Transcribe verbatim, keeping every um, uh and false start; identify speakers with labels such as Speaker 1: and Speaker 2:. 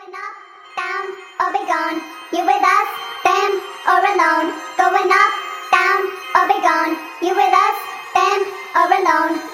Speaker 1: Going up, down, or be gone. You with us, them, or alone. Going up, down, or be gone. You with us, them, or alone.